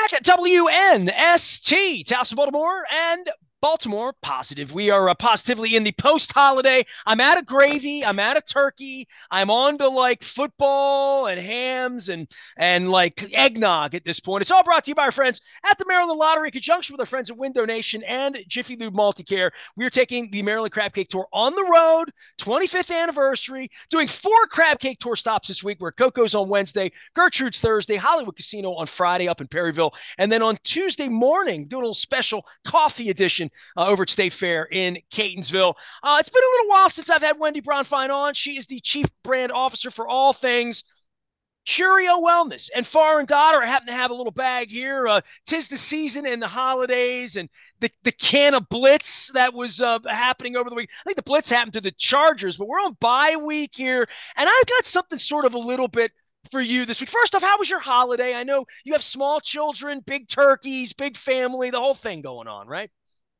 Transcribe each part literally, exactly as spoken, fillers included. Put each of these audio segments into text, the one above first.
back at W N S T, Towson, Baltimore, and Baltimore Positive. We are uh, positively in the post-holiday. I'm out of gravy. I'm out of turkey. I'm on to like football and hams and and like eggnog at this point. It's all brought to you by our friends at the Maryland Lottery in conjunction with our friends at Window Nation and Jiffy Lube Multicare. We are taking the Maryland Crab Cake Tour on the road, twenty-fifth anniversary, doing four Crab Cake Tour stops this week. We're at Coco's on Wednesday, Gertrude's Thursday, Hollywood Casino on Friday up in Perryville, and then on Tuesday morning, doing a little special coffee edition uh, over at State Fair in Catonsville. Uh, it's been a little while since I've had Wendy Bronfine on. She is the Chief Brand Officer for all things Curio Wellness. And Far and Daughter, I happen to have a little bag here. Uh, tis the season and the holidays and the, the can of Blitz that was uh, happening over the week. I think the Blitz happened to the Chargers, but we're on bye week here. And I've got something sort of a little bit for you this week. First off, how was your holiday? I know you have small children, big turkeys, big family, the whole thing going on, right?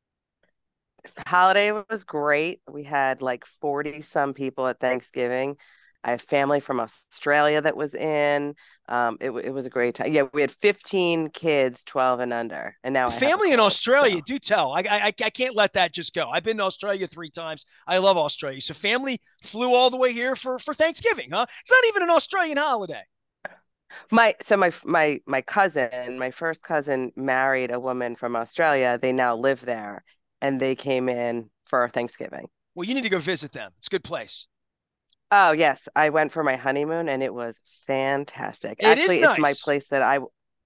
Holiday was great. We had like forty some people at Thanksgiving. I have family from Australia that was in. Um, it, it was a great time. Yeah, we had fifteen kids, twelve and under, and now The I have a family in cold. Australia, So, do tell. I, I I can't let that just go. I've been to Australia three times. I love Australia. So family flew all the way here for for Thanksgiving, huh? It's not even an Australian holiday. my so my my my cousin, my first cousin married a woman from Australia. They now live there, and they came in for Thanksgiving. Well, you need to go visit them. It's a good place. Oh, yes, I went for my honeymoon and it was fantastic. It is Actually, it's my nice. place that I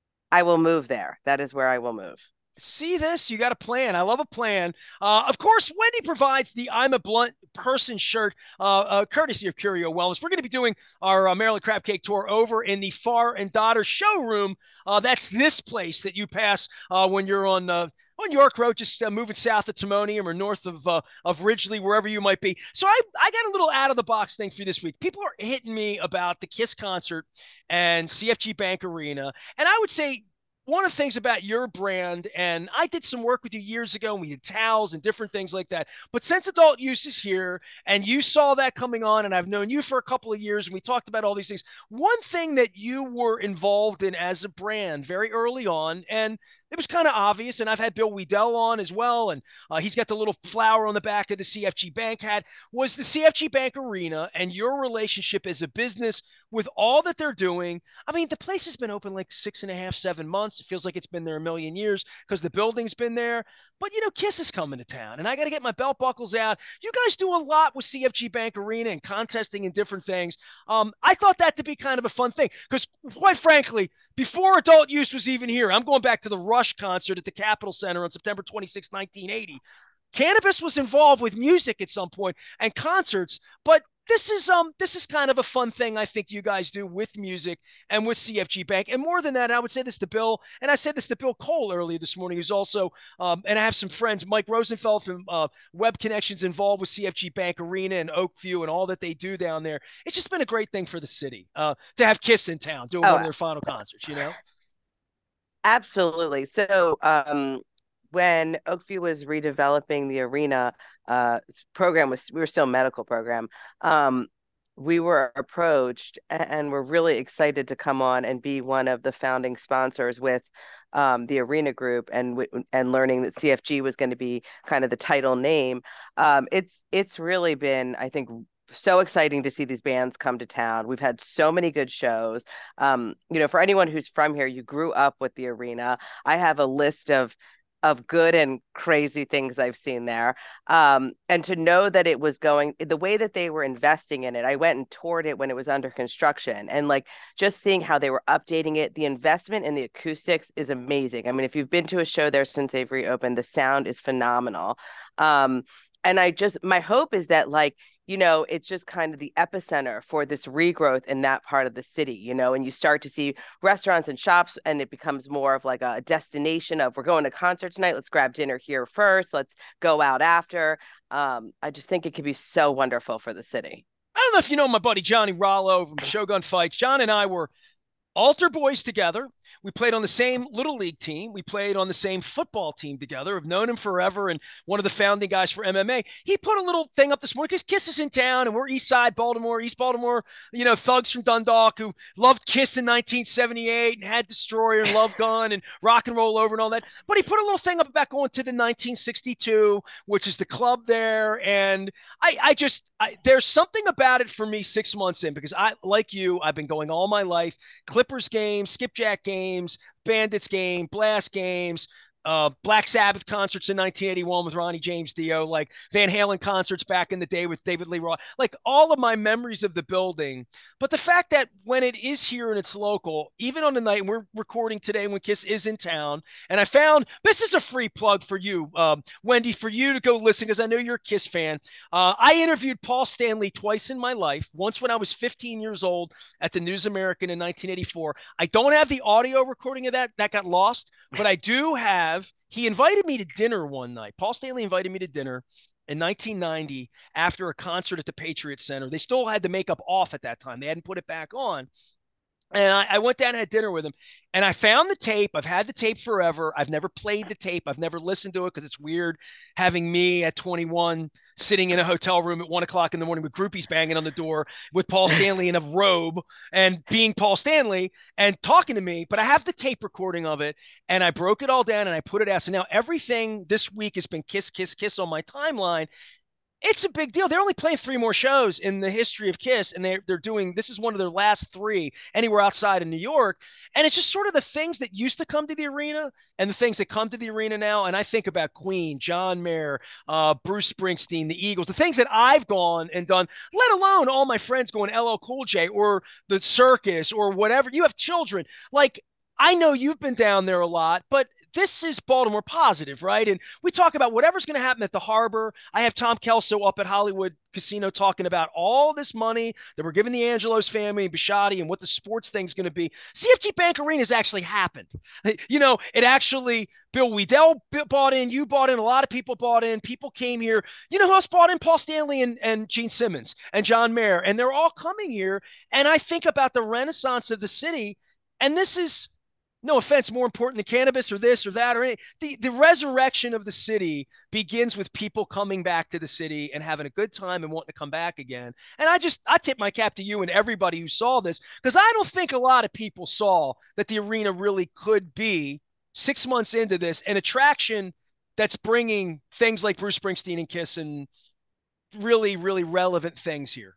I will move there. That is where I will move. See this? You got a plan. I love a plan. Uh, of course, Wendy provides the I'm a Blunt Person shirt, uh, uh, courtesy of Curio Wellness. We're going to be doing our uh, Maryland Crab Cake Tour over in the Far and Daughter showroom. Uh, that's this place that you pass uh, when you're on uh, on York Road, just uh, moving south of Timonium or north of uh, of Ridgely, wherever you might be. So I I got a little out of the box thing for you this week. People are hitting me about the Kiss concert and C F G Bank Arena, and I would say one of the things about your brand, and I did some work with you years ago, and we had towels and different things like that. But since adult use is here, and you saw that coming on, and I've known you for a couple of years, and we talked about all these things. One thing that you were involved in as a brand very early on, and it was kind of obvious, and I've had Bill Weedell on as well, and uh, he's got the little flower on the back of the C F G Bank hat, was the C F G Bank Arena and your relationship as a business with all that they're doing. I mean, the place has been open like six and a half, seven months. It feels like it's been there a million years because the building's been there. But, you know, Kiss is coming to town, and I got to get my belt buckles out. You guys do a lot with C F G Bank Arena and contesting and different things. Um, I thought that to be kind of a fun thing because, quite frankly, before adult use was even here, I'm going back to the Rush concert at the Capitol Center on September twenty-sixth, nineteen eighty. Cannabis was involved with music at some point and concerts, but this is um this is kind of a fun thing I think you guys do with music and with C F G Bank. And more than that, I would say this to Bill, and I said this to Bill Cole earlier this morning, who's also um and I have some friends, Mike Rosenfeld from uh, Web Connections, involved with C F G Bank Arena and Oakview and all that they do down there. It's just been a great thing for the city uh, to have Kiss in town doing one of Oh, their final concerts. You know. absolutely. So, um, when Oakview was redeveloping the arena, uh, program was we were still a medical program. Um, we were approached and we're really excited to come on and be one of the founding sponsors with um, the arena group and and learning that C F G was going to be kind of the title name. Um, it's it's really been, I think, so exciting to see these bands come to town. We've had so many good shows. Um, you know, for anyone who's from here, you grew up with the arena. I have a list of of good and crazy things I've seen there. Um, and to know that it was going the way that they were investing in it, I went and toured it when it was under construction. And like just seeing how they were updating it, the investment in the acoustics is amazing. I mean, if you've been to a show there since they've reopened, the sound is phenomenal. Um, and I just, my hope is that like, you know, it's just kind of the epicenter for this regrowth in that part of the city, you know, and you start to see restaurants and shops and it becomes more of like a destination of we're going to concert tonight. Let's grab dinner here first. Let's go out after. Um, I just think it could be so wonderful for the city. I don't know if you know my buddy Johnny Rollo from Shogun Fights. John and I were altar boys together. We played on the same little league team. We played on the same football team together. I've known him forever, and one of the founding guys for M M A. He put a little thing up this morning because Kiss is in town, and we're East Side Baltimore, East Baltimore. You know, thugs from Dundalk who loved Kiss in nineteen seventy-eight and had Destroyer and Love Gun and Rock and Roll Over and all that. But he put a little thing up about going to the nineteen sixty-two, which is the club there, and I, I just I, there's something about it for me six months in because I, like you, I've been going all my life. Clippers games, Skipjack games, Bandits game, Blast games, uh, Black Sabbath concerts in nineteen eighty-one with Ronnie James Dio, like Van Halen concerts back in the day with David Lee Roth, like all of my memories of the building. But the fact that when it is here and it's local, even on the night, and we're recording today when Kiss is in town, and I found this is a free plug for you, um, Wendy, for you to go listen because I know you're a Kiss fan. Uh, I interviewed Paul Stanley twice in my life. Once when I was fifteen years old at the News American in nineteen eighty-four. I don't have the audio recording of that; that got lost, but I do have. He invited me to dinner one night. Paul Stanley invited me to dinner in nineteen ninety after a concert at the Patriot Center. They still had the makeup off at that time. They hadn't put it back on. And I, I went down and had dinner with him, and I found the tape. I've had the tape forever. I've never played the tape. I've never listened to it because it's weird having me at twenty-one sitting in a hotel room at one o'clock in the morning with groupies banging on the door with Paul Stanley in a robe and being Paul Stanley and talking to me. But I have the tape recording of it, and I broke it all down and I put it out. So now everything this week has been Kiss, Kiss, Kiss on my timeline. It's a big deal. They're only playing three more shows in the history of Kiss, and they're, they're doing this is one of their last three anywhere outside of New York. And it's just sort of the things that used to come to the arena and the things that come to the arena now. And I think about Queen, John Mayer, uh, Bruce Springsteen, the Eagles, the things that I've gone and done, let alone all my friends going L L Cool J or the circus or whatever. You have children. Like, I know you've been down there a lot, but this is Baltimore positive, right? And we talk about whatever's going to happen at the Harbor. I have Tom Kelso up at Hollywood Casino talking about all this money that we're giving the Angelos family and Bisciotti and what the sports thing's going to be. C F G Bank Arena has actually happened. You know, it actually, Bill Weedell bought in, you bought in, a lot of people bought in, people came here. You know who else bought in? Paul Stanley and, and Gene Simmons and John Mayer. And they're all coming here. And I think about the renaissance of the city. And this is, no offense, more important than cannabis or this or that or any. The, the resurrection of the city begins with people coming back to the city and having a good time and wanting to come back again. And I just, I tip my cap to you and everybody who saw this, because I don't think a lot of people saw that the arena really could be six months into this an attraction that's bringing things like Bruce Springsteen and Kiss and really, really relevant things here.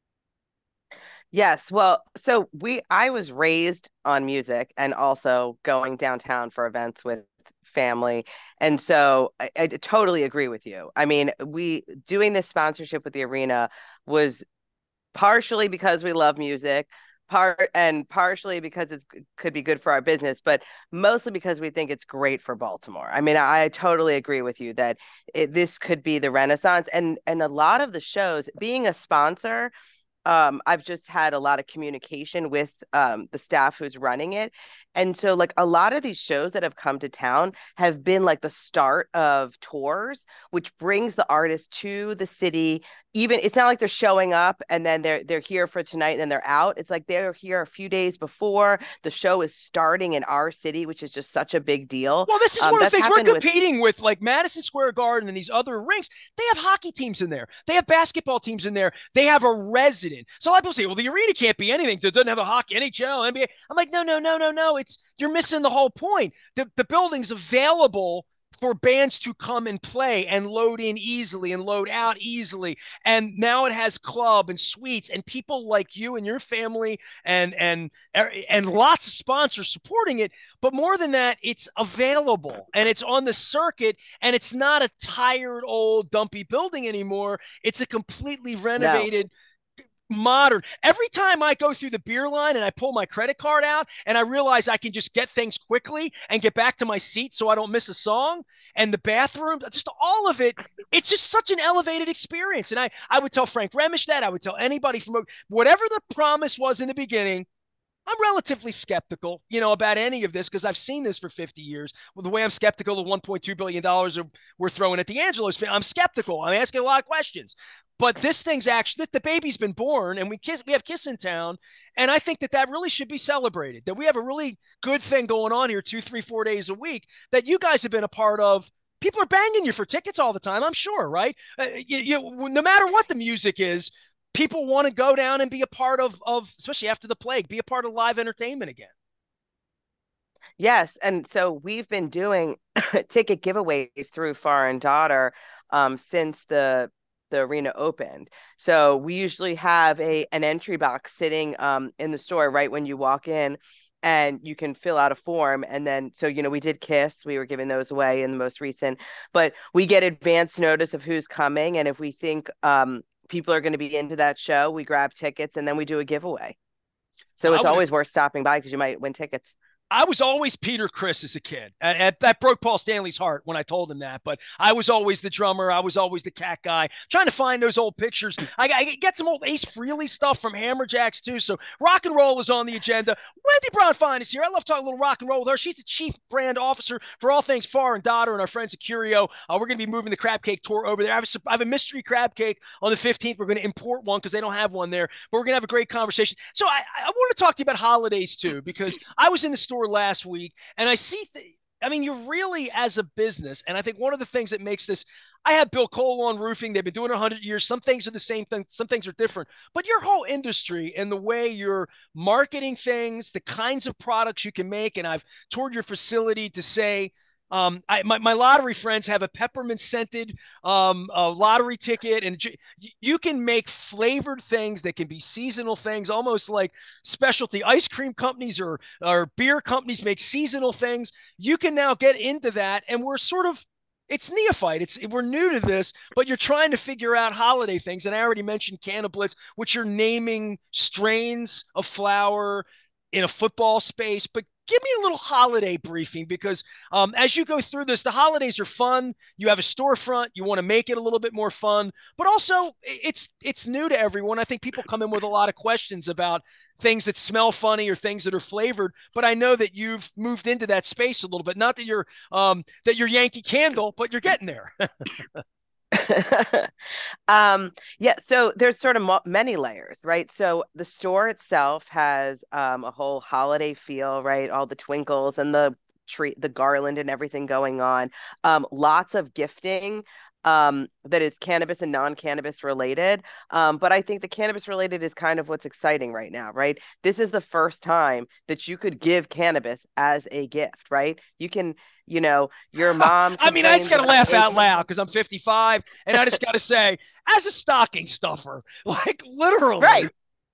Yes. Well, so we, I was raised on music and also going downtown for events with family. And so I, I totally agree with you. I mean, we doing this sponsorship with the arena was partially because we love music, part and partially because it could be good for our business, but mostly because we think it's great for Baltimore. I mean, I totally agree with you that it, this could be the renaissance. And, and a lot of the shows, being a sponsor, Um, I've just had a lot of communication with um, the staff who's running it. And so like a lot of these shows that have come to town have been like the start of tours, which brings the artist to the city. Even it's not like they're showing up and then they're they're here for tonight and then they're out. It's like they're here a few days before the show is starting in our city, which is just such a big deal. Well, this is um, one of the things we're competing with, with, like Madison Square Garden and these other rinks. They have hockey teams in there. They have basketball teams in there. They have a resident. So a lot of people say, well, the arena can't be anything. It doesn't have a hockey, N H L, N B A. I'm like, no, no, no, no, no. It's you're missing the whole point. The the building's available for bands to come and play and load in easily and load out easily. And now it has club and suites and people like you and your family and and and lots of sponsors supporting it. But more than that, it's available and it's on the circuit and it's not a tired old dumpy building anymore. It's a completely renovated no. modern. Every time I go through the beer line and I pull my credit card out and I realize I can just get things quickly and get back to my seat so I don't miss a song, and the bathroom, just all of it, it's just such an elevated experience. And I, I would tell Frank Remish that. I would tell anybody from whatever the promise was in the beginning, I'm relatively skeptical, you know, about any of this because I've seen this for fifty years. Well, the way I'm skeptical of one point two billion dollars we're throwing at the Angelos, I'm skeptical. I'm asking a lot of questions. But this thing's actually, this, the baby's been born, and we kiss, we have Kiss in Town, and I think that that really should be celebrated. That we have a really good thing going on here, two, three, four days a week that you guys have been a part of. People are banging you for tickets all the time, I'm sure, right? Uh, you, you, no matter what the music is, people want to go down and be a part of, of, especially after the plague, be a part of live entertainment again. Yes, and so we've been doing ticket giveaways through Far and Daughter um, since the the arena opened. So we usually have a an entry box sitting um, in the store right when you walk in, and you can fill out a form. And then, so you know, we did Kiss, we were giving those away in the most recent, but we get advance notice of who's coming, and if we think um, people are going to be into that show, we grab tickets and then we do a giveaway. So I it's would always worth stopping by because you might win tickets. I was always Peter Criss as a kid. And, and that broke Paul Stanley's heart when I told him that. But I was always the drummer. I was always the cat guy. Trying to find those old pictures. I, I get some old Ace Frehley stuff from Hammerjacks too. So rock and roll is on the agenda. Wendy Brown Fine is here. I love talking a little rock and roll with her. She's the chief brand officer for all things Far and Daughter and our friends at Curio. Uh, we're going to be moving the crab cake tour over there. I have, a, I have a mystery crab cake on the fifteenth. We're going to import one because they don't have one there. But we're going to have a great conversation. So I, I want to talk to you about holidays too, because I was in the store last week. And I see, th- I mean, you're really as a business. And I think one of the things that makes this, I have Bill Cole on roofing. They've been doing it one hundred years. Some things are the same thing. Some things are different. But your whole industry and the way you're marketing things, the kinds of products you can make. And I've toured your facility to say, um, I, my, my lottery friends have a peppermint scented um, a lottery ticket, and you can make flavored things that can be seasonal things, almost like specialty ice cream companies or, or beer companies make seasonal things. You can now get into that, and we're sort of it's neophyte. It's we're new to this, but you're trying to figure out holiday things. And I already mentioned Cannablitz, which you're naming strains of flour in a football space, but give me a little holiday briefing because um, as you go through this, the holidays are fun. You have a storefront. You want to make it a little bit more fun, but also it's it's new to everyone. I think people come in with a lot of questions about things that smell funny or things that are flavored. But I know that you've moved into that space a little bit. Not that you're um, that you're Yankee Candle, but you're getting there. um yeah, so there's sort of mo- many layers, right? So the store itself has um a whole holiday feel, right? All the twinkles and the tree, the garland and everything going on. Um lots of gifting um that is cannabis and non-cannabis related. Um but I think the cannabis related is kind of what's exciting right now, right? This is the first time that you could give cannabis as a gift, right? You can, you know, your mom I mean, I just complains got to about laugh out A K. loud because I'm fifty-five, and I just got to say, as a stocking stuffer, like literally, Right,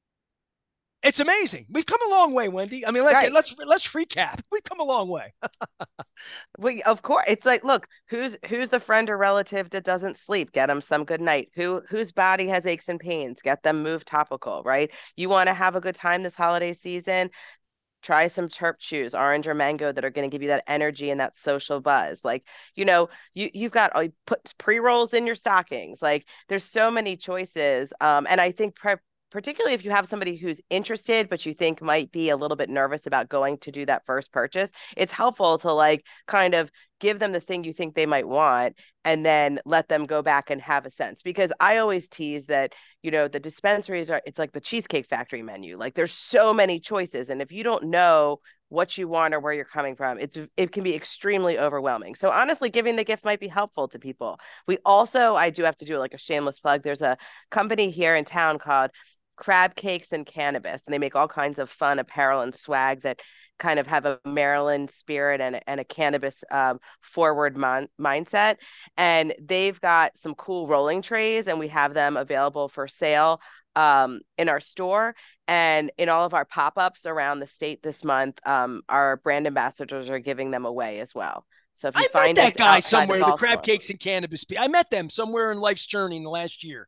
it's amazing. We've come a long way, Wendy. I mean, like, right. let's let's recap. We've come a long way. Well, of course, it's like, look, who's who's the friend or relative that doesn't sleep? Get them some good night. Who whose body has aches and pains? Get them Move topical, right? You want to have a good time this holiday season? Try some Chirp Chews, orange or mango, that are going to give you that energy and that social buzz. Like, you know, you you've got oh, you put pre-rolls in your stockings. Like, there's so many choices. Um, and I think pre- particularly if you have somebody who's interested, but you think might be a little bit nervous about going to do that first purchase, it's helpful to like kind of give them the thing you think they might want and then let them go back and have a sense. Because I always tease that, you know, the dispensaries are, it's like the Cheesecake Factory menu. Like, there's so many choices. And if you don't know what you want or where you're coming from, it's it can be extremely overwhelming. So honestly, giving the gift might be helpful to people. We also, I do have to do like a shameless plug. There's a company here in town called Crab Cakes and Cannabis, and they make all kinds of fun apparel and swag that kind of have a Maryland spirit and, and a cannabis um, forward mon- mindset. And they've got some cool rolling trays, and we have them available for sale um, in our store and in all of our pop-ups around the state this month. Um, our brand ambassadors are giving them away as well. So if you I met find us that guy outside of somewhere. The crab Baltimore, cakes and cannabis. I met them somewhere in life's journey in the last year.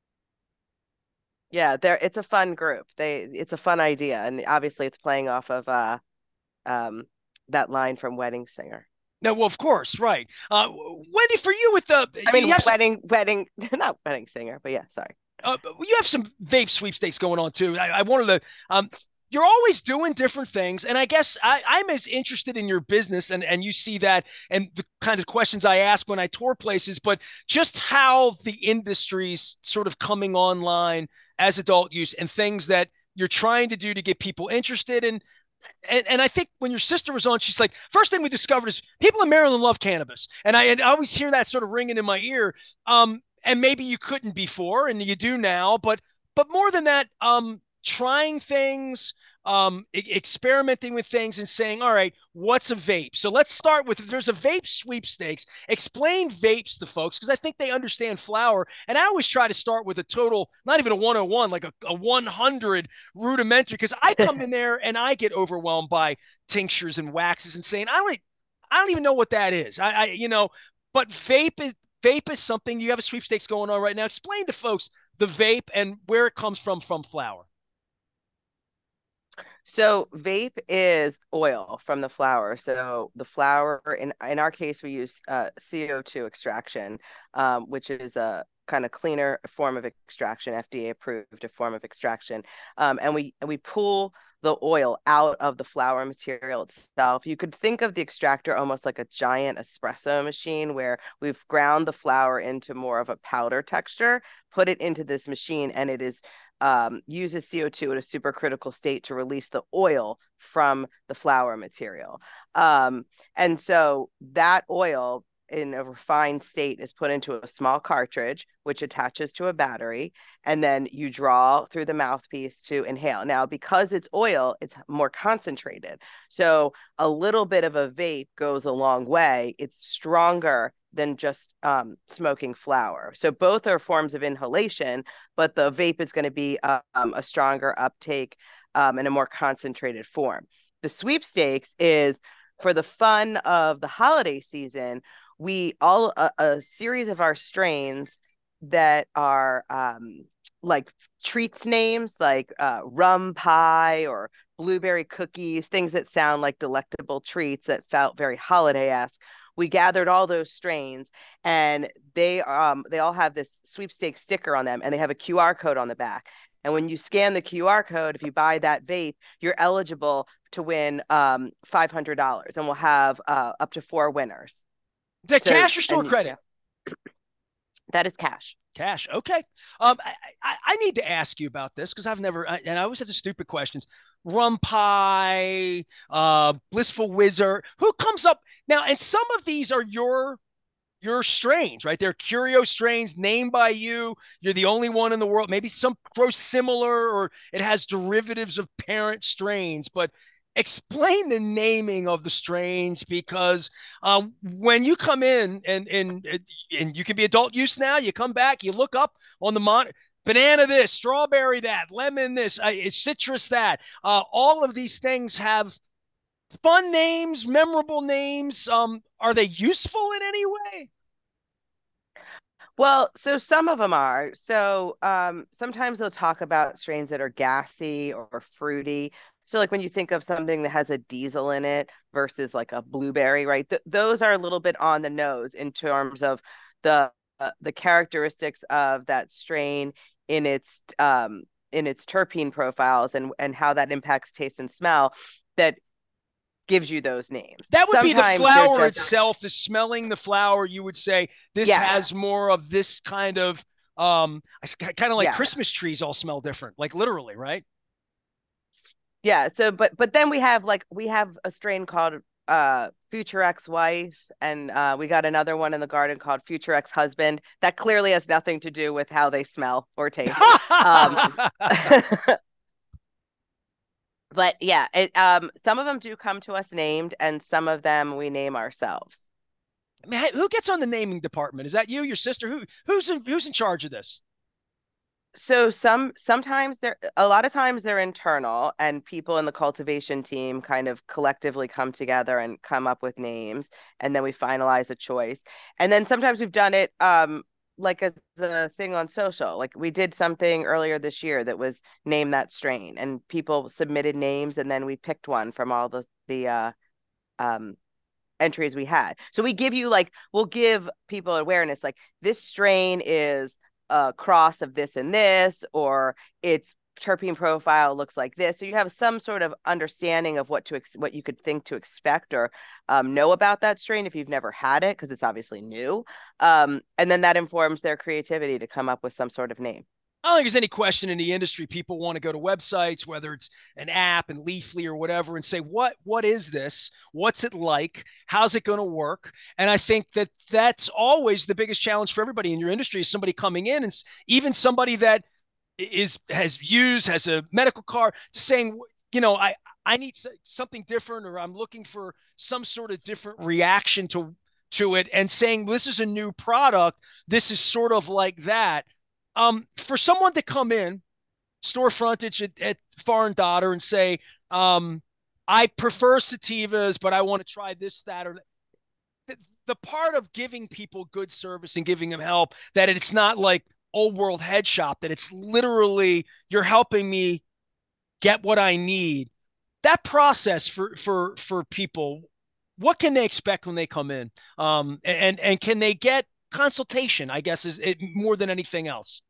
yeah, they're it's a fun group. They it's a fun idea, and obviously it's playing off of uh um that line from Wedding Singer. No, well, of course, right. Uh, Wendy, for you with the I you mean, have some wedding, wedding, not Wedding Singer, but yeah, sorry. uh, you have some vape sweepstakes going on too. I, I wanted to um, you're always doing different things. And I guess I, I'm as interested in your business, and, and you see that and the kind of questions I ask when I tour places, but just how the industry's sort of coming online as adult use and things that you're trying to do to get people interested in. And, and I think when your sister was on, she's like, first thing we discovered is people in Maryland love cannabis. And I, and I always hear that sort of ringing in my ear. Um, and maybe you couldn't before and you do now, but but more than that, um, trying things, um, e- experimenting with things and saying, all right, what's a vape? So let's start with, if there's a vape sweepstakes, explain vapes to folks because I think they understand flower. And I always try to start with a total, not even a one oh one, like a, a one hundred rudimentary, because I come in there and I get overwhelmed by tinctures and waxes and saying, I don't, I don't even know what that is. I, I you know, but vape is, vape is something. You have a sweepstakes going on right now. Explain to folks the vape and where it comes from from flower. So vape is oil from the flower. So the flower, in in our case, we use uh, C O two extraction, um, which is a kind of cleaner form of extraction, F D A approved a form of extraction, um, and we and we pull the oil out of the flower material itself. You could think of the extractor almost like a giant espresso machine where we've ground the flower into more of a powder texture, put it into this machine, and it is um, uses C O two at a supercritical state to release the oil from the flower material. Um, and so that oil in a refined state is put into a small cartridge, which attaches to a battery, and then you draw through the mouthpiece to inhale. Now, because it's oil, it's more concentrated. So a little bit of a vape goes a long way. It's stronger than just um, smoking flower. So both are forms of inhalation, but the vape is going to be um, a stronger uptake um, in a more concentrated form. The sweepstakes is for the fun of the holiday season. We all a, a series of our strains that are um, like treats names like uh, rum pie or blueberry cookies, things that sound like delectable treats that felt very holiday-esque. We gathered all those strains, and they um they all have this sweepstakes sticker on them, and they have a Q R code on the back. And when you scan the Q R code, if you buy that vape, you're eligible to win um five hundred dollars, and we'll have uh, up to four winners. The So, cash or store and credit? yeah, that is cash. Cash. Okay. Um, I, I, I need to ask you about this because I've never, I, and I always have the stupid questions. Rum pie, uh, blissful wizard. Who comes up now? And some of these are your your strains, right? They're curio strains named by you. You're the only one in the world. Maybe some grow similar, or it has derivatives of parent strains. But explain the naming of the strains because um, when you come in and and and you can be adult use now, you come back, you look up on the monitor. Banana this, strawberry that, lemon this, uh, citrus that. Uh, all of these things have fun names, memorable names. Um, are they useful in any way? Well, so some of them are. So um, sometimes they'll talk about strains that are gassy or fruity. So like when you think of something that has a diesel in it versus like a blueberry, right? Th those are a little bit on the nose in terms of the uh, the characteristics of that strain in its um, in its terpene profiles and and how that impacts taste and smell that gives you those names. That would be the Sometimes they're flower just itself, the smelling the flower. You would say this yes, has more of this kind of um kind of like yeah. Christmas trees all smell different, like literally, right? Yeah. So, but but then we have like we have a strain called uh Future Ex-Wife, and uh we got another one in the garden called Future Ex-Husband that clearly has nothing to do with how they smell or taste. Um but yeah, it um some of them do come to us named, and some of them we name ourselves. I mean, who gets on the naming department? Is that you, your sister? Who who's in, who's in charge of this? So some sometimes they're a lot of times they're internal, and people in the cultivation team kind of collectively come together and come up with names, and then we finalize a choice. And then sometimes we've done it um like as a thing on social. Like we did something earlier this year that was name that strain, and people submitted names, and then we picked one from all the the uh um entries we had. So we give you like we'll give people awareness like this strain is a cross of this and this, or it's terpene profile looks like this. So you have some sort of understanding of what to ex- what you could think to expect or um, know about that strain if you've never had it, because it's obviously new. Um, and then that informs their creativity to come up with some sort of name. I don't think there's any question in the industry. People want to go to websites, whether it's an app and Leafly or whatever, and say, what, what is this? What's it like? How's it going to work? And I think that that's always the biggest challenge for everybody in your industry is somebody coming in and even somebody that is, has used, has a medical card, just saying, you know, I, I need something different, or I'm looking for some sort of different reaction to, to it, and saying, this is a new product. This is sort of like that. Um, for someone to come in, store frontage at, at Far and Dotter and say, um, I prefer sativas, but I want to try this, that, or the, the part of giving people good service and giving them help, that it's not like old world head shop, that it's literally you're helping me get what I need. That process for for for people, what can they expect when they come in? Um, and and can they get consultation? I guess is it more than anything else.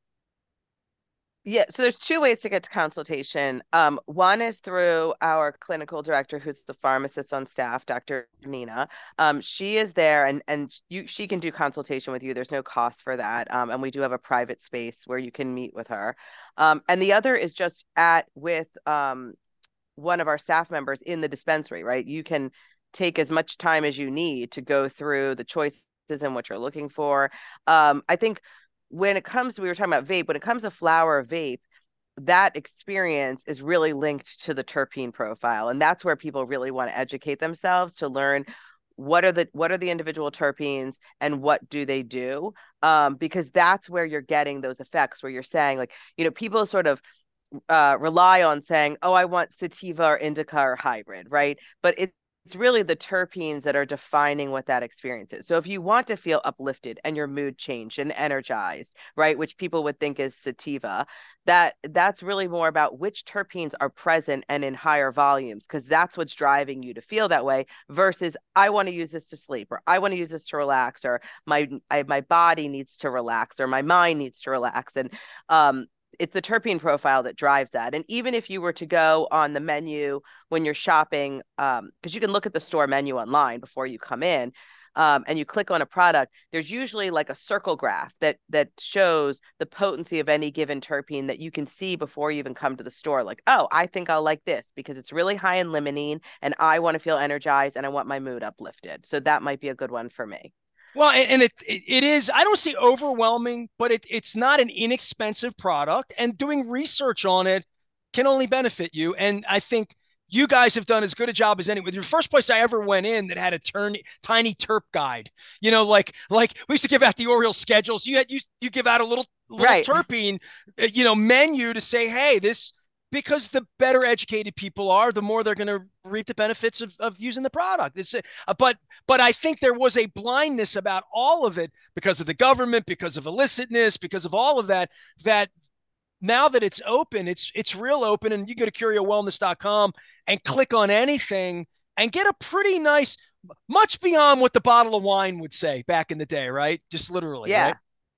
Yeah, so there's two ways to get to consultation. Um, one is through our clinical director, who's the pharmacist on staff, Doctor Nina. Um, she is there, and and you she can do consultation with you. There's no cost for that, um, and we do have a private space where you can meet with her. Um, and the other is just at with um, one of our staff members in the dispensary. Right, you can take as much time as you need to go through the choices and what you're looking for. Um, I think when it comes to, we were talking about vape, when it comes to flower vape, that experience is really linked to the terpene profile. And that's where people really want to educate themselves to learn what are the what are the individual terpenes and what do they do? Um, because that's where you're getting those effects where you're saying, like, you know, people sort of uh, rely on saying, oh, I want sativa or indica or hybrid, right? But it's it's really the terpenes that are defining what that experience is. So if you want to feel uplifted and your mood changed and energized, right, which people would think is sativa, that that's really more about which terpenes are present and in higher volumes, because that's what's driving you to feel that way versus I want to use this to sleep, or I want to use this to relax, or my I, my body needs to relax, or my mind needs to relax. And um it's the terpene profile that drives that. And even if you were to go on the menu when you're shopping, um, because you can look at the store menu online before you come in, um, and you click on a product, there's usually like a circle graph that that shows the potency of any given terpene that you can see before you even come to the store. Like, oh, I think I'll like this because it's really high in limonene and I want to feel energized and I want my mood uplifted. So that might be a good one for me. Well, and it it is, I don't see overwhelming, but it it's not an inexpensive product, and doing research on it can only benefit you. And I think you guys have done as good a job as anyone. The first place I ever went in that had a turn, tiny terp guide, you know, like like we used to give out the Oriole schedules. You had you you give out a little little Right. terpene, uh, you know, menu to say, hey, this, because the better educated people are, the more they're going to reap the benefits of, of using the product. It's, uh, but but I think there was a blindness about all of it because of the government, because of illicitness, because of all of that. That now that it's open, it's it's real open, and you go to curio wellness dot com and click on anything and get a pretty nice, much beyond what the bottle of wine would say back in the day, right? Just literally, Yeah, right?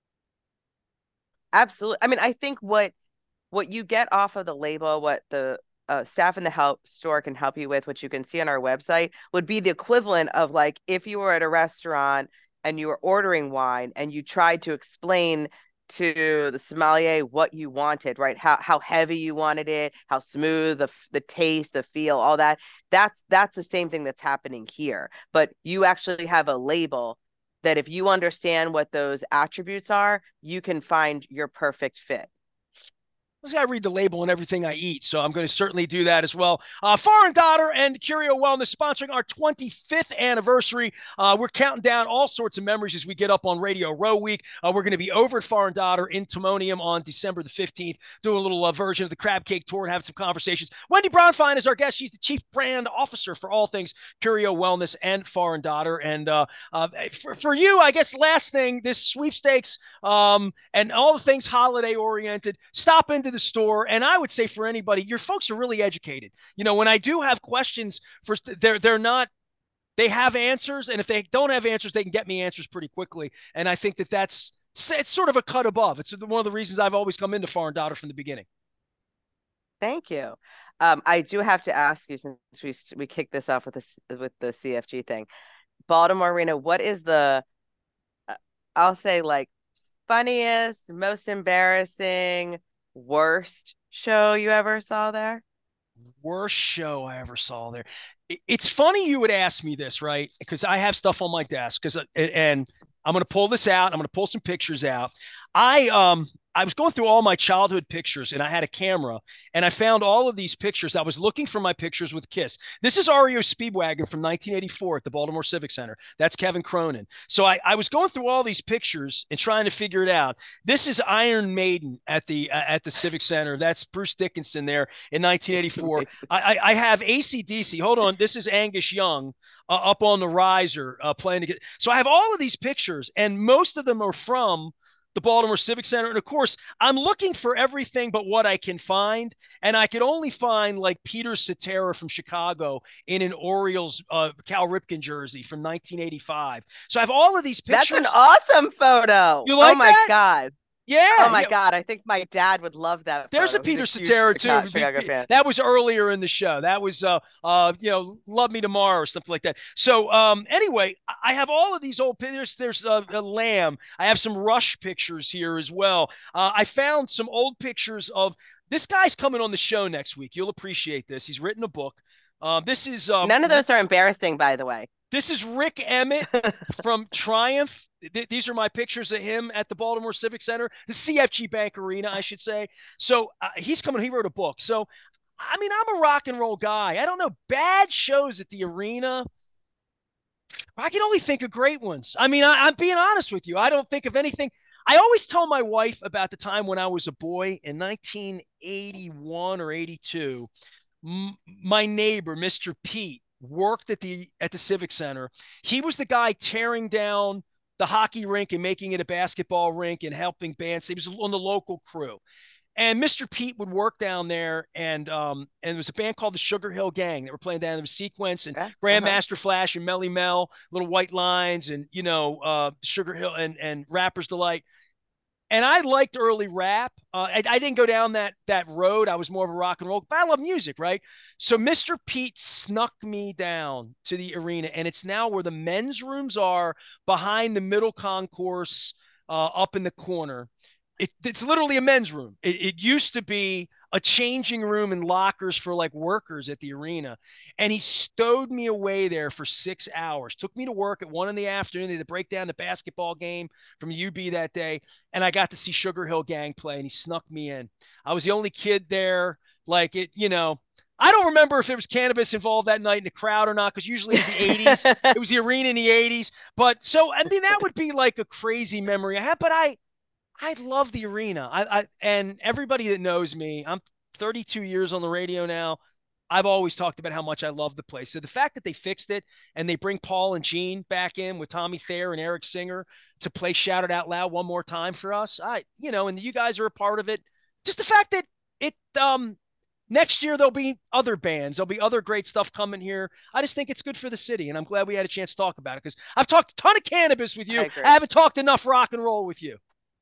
absolutely. I mean, I think what what you get off of the label, what the uh, staff in the help store can help you with, which you can see on our website, would be the equivalent of like if you were at a restaurant and you were ordering wine and you tried to explain to the sommelier what you wanted, right? How how heavy you wanted it, how smooth the the taste, the feel, all that. That's that's the same thing that's happening here. But you actually have a label that if you understand what those attributes are, you can find your perfect fit. I gotta read the label on everything I eat, so I'm going to certainly do that as well. Uh, Far and Dotter and Curio Wellness sponsoring our twenty-fifth anniversary. Uh, we're counting down all sorts of memories as we get up on Radio Row Week. Uh, we're going to be over at Far and Dotter in Timonium on December the fifteenth, doing a little uh, version of the Crab Cake Tour and having some conversations. Wendy Brownfine is our guest. She's the Chief Brand Officer for all things Curio Wellness and Far and Dotter. And uh, uh, for, for you, I guess last thing, this sweepstakes um, and all the things holiday oriented, stop into the store. And I would say for anybody, your folks are really educated. You know, when I do have questions for, they're, they're not, they have answers. And if they don't have answers, they can get me answers pretty quickly. And I think that that's, it's sort of a cut above. It's one of the reasons I've always come into Far and Dotter from the beginning. Thank you. Um, I do have to ask you, since we we kicked this off with the with the C F G thing, Baltimore Arena. What is the, uh, I'll say, like, funniest, most embarrassing, worst show you ever saw there? Worst show I ever saw there. It's funny you would ask me this, right? Because I have stuff on my desk. Because and I'm going to pull this out. I'm going to pull some pictures out. I um I was going through all my childhood pictures and I had a camera and I found all of these pictures. I was looking for my pictures with Kiss. This is R E O Speedwagon from nineteen eighty-four at the Baltimore Civic Center. That's Kevin Cronin. So I, I was going through all these pictures and trying to figure it out. This is Iron Maiden at the uh, at the Civic Center. That's Bruce Dickinson there in nineteen eighty-four. I, I, I have A C D C. Hold on. This is Angus Young uh, up on the riser uh, playing to get. So I have all of these pictures and most of them are from the Baltimore Civic Center. And of course, I'm looking for everything but what I can find. And I could only find like Peter Cetera from Chicago in an Orioles uh, Cal Ripken jersey from nineteen eighty-five. So I have all of these pictures. That's an awesome photo. You like Oh my that? God. Yeah. Oh my yeah. God. I think my dad would love that. There's photo. a Peter He's a Cetera too. Chicago, Chicago fan. That was earlier in the show. That was uh uh you know Love Me Tomorrow or something like that. So um anyway, I have all of these old pictures. There's uh, a Lamb. I have some Rush pictures here as well. Uh, I found some old pictures of this guy's coming on the show next week. You'll appreciate this. He's written a book. Uh, this is um, None of those are embarrassing, by the way. This is Rick Emmett from Triumph. Th- these are my pictures of him at the Baltimore Civic Center, the C F G Bank Arena, I should say. So uh, he's coming. He wrote a book. So, I mean, I'm a rock and roll guy. I don't know. Bad shows at the arena. I can only think of great ones. I mean, I, I'm being honest with you. I don't think of anything. I always tell my wife about the time when I was a boy in nineteen eighty-one or eighty-two. M- my neighbor, Mister Pete, worked at the at the Civic Center. He was the guy tearing down the hockey rink and making it a basketball rink and helping bands. He was on the local crew. And Mister Pete would work down there, and um, and there was a band called the Sugar Hill Gang that were playing down there with Sequence and Okay. Grandmaster uh-huh. Flash and Melly Mel, Little White Lines, and you know uh, Sugar Hill and and Rapper's Delight. And I liked early rap. Uh, I, I didn't go down that that road. I was more of a rock and roll, but I love music, right? So Mister Pete snuck me down to the arena, and it's now where the men's rooms are behind the middle concourse, uh, up in the corner. It, it's literally a men's room. It, it used to be a changing room and lockers for like workers at the arena. And he stowed me away there for six hours, took me to work at one in the afternoon. They had to break down the basketball game from U B that day. And I got to see Sugar Hill Gang play, and he snuck me in. I was the only kid there. Like it, you know, I don't remember if there was cannabis involved that night in the crowd or not, because usually it was the eighties. It was the arena in the eighties. But so, I mean, that would be like a crazy memory I have. But I, I love the arena. I, I and everybody that knows me, I'm thirty-two years on the radio now. I've always talked about how much I love the place. So the fact that they fixed it and they bring Paul and Gene back in with Tommy Thayer and Eric Singer to play Shout It Out Loud one more time for us, I, you know, and you guys are a part of it. Just the fact that it, um, next year there'll be other bands, there'll be other great stuff coming here. I just think it's good for the city, and I'm glad we had a chance to talk about it because I've talked a ton of cannabis with you. I, I haven't talked enough rock and roll with you.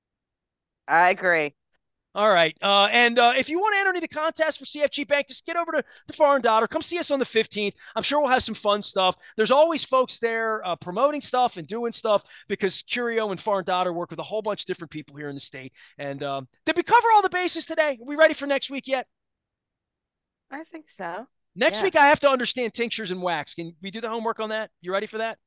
I agree. All right. Uh, and uh, if you want to enter into the contest for C F G Bank, just get over to the Foreign Daughter. Come see us on the fifteenth. I'm sure we'll have some fun stuff. There's always folks there uh, promoting stuff and doing stuff because Curio and Foreign Daughter work with a whole bunch of different people here in the state. And um, did we cover all the bases today? Are we ready for next week yet? I think so. Next yeah. week, I have to understand tinctures and wax. Can we do the homework on that? You ready for that?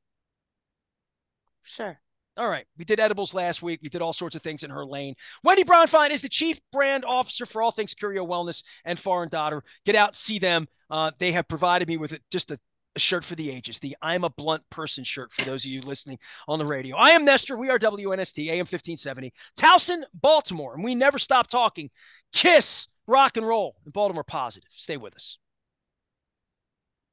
Sure. All right. We did edibles last week. We did all sorts of things in her lane. Wendy Bronfein is the chief brand officer for all things Curio Wellness and Foreign Daughter. Get out, see them. Uh, they have provided me with a, just a, a shirt for the ages, the I'm a Blunt Person shirt for those of you listening on the radio. I am Nestor. We are W N S T, A M fifteen seventy, Towson, Baltimore, and we never stop talking. Kiss, rock and roll, and Baltimore positive. Stay with us.